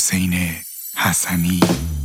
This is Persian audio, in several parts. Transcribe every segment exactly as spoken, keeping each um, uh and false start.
حسین حسنی.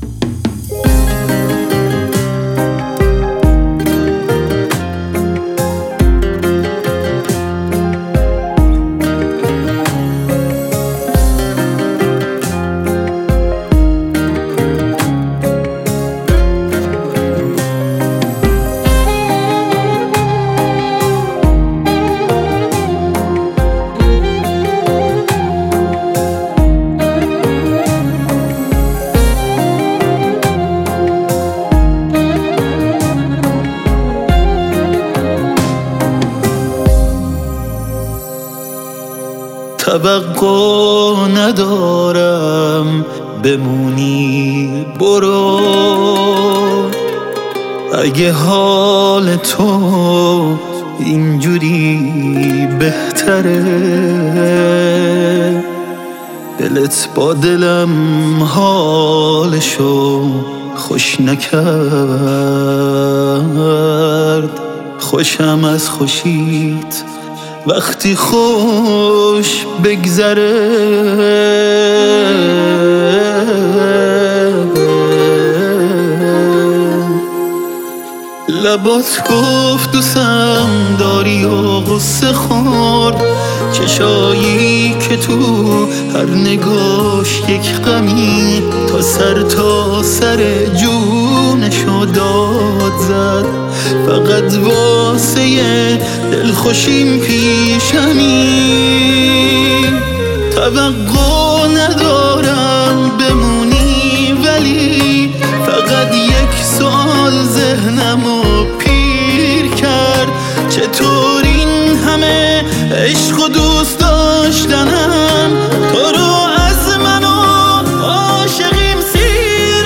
توقع ندارم بمونی، برو. اگه حال تو اینجوری بهتره، دلت با دلم حالشو خوش نکرد. خوشم از خوشیت وقتی خوش بگذره. لبات گفت دوستم داری و غصه خورد، چشایی که تو هر نگاش یک غمی تا سر تا سر جونشو داد زد. فقط واسه دلخوشیم پیشمی. توقع ندارم بمونی، ولی فقط یک سوال ذهنمو پیر کرد. چطور این همه عشق و دوست داشتنم تو رو از من و عاشقیم سیر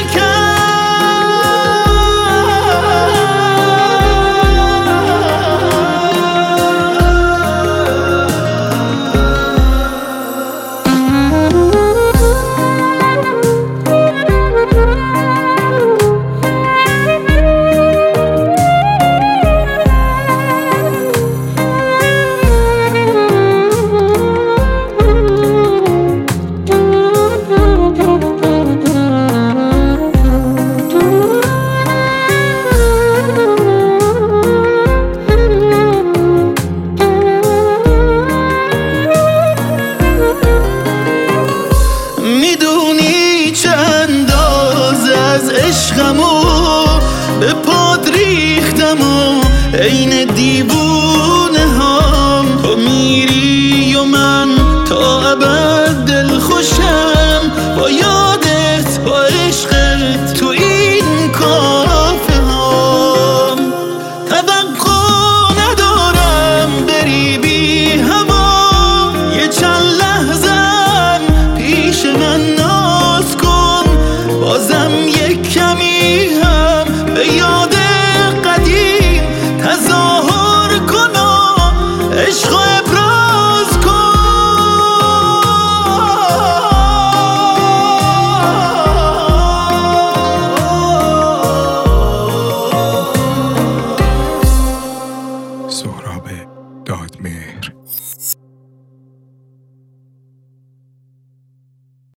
عشقم